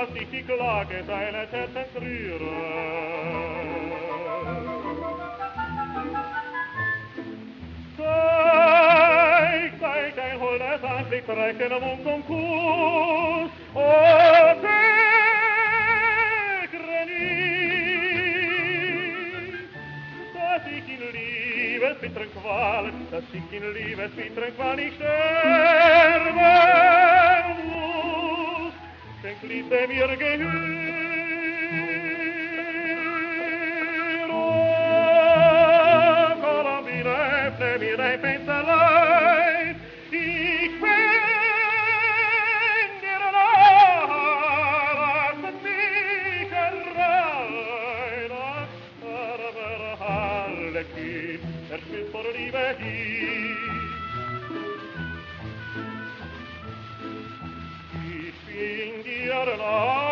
dass ich die Klage deiner Herzen rühre. Zeig dein holdes Antlitz, reich den Mund und Kuss, o segre nicht, dass ich in liebesbitteren Qual, dass ich in liebesbitteren Qual nicht sterben muss. Schenk Liebe mir Gehör, o Colombina, öffne mir dein Fensterlein, ich bin dir nah, lass mich herein, ach, armer Harlekin, spielt vor Liebe hin. Ich bin dir nah,